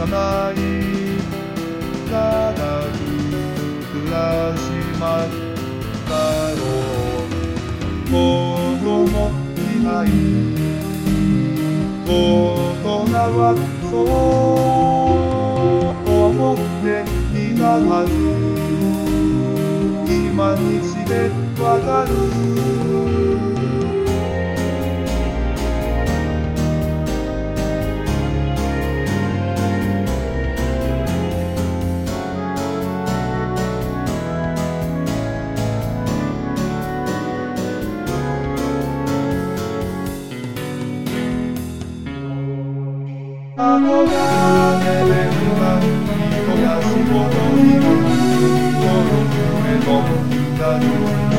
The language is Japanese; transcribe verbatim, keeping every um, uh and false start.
ないただ暮らしまったろう。子供いない大人はそう思っていたはず。今日でわかる。憧れるが人が仕事に来るこの夢の歌に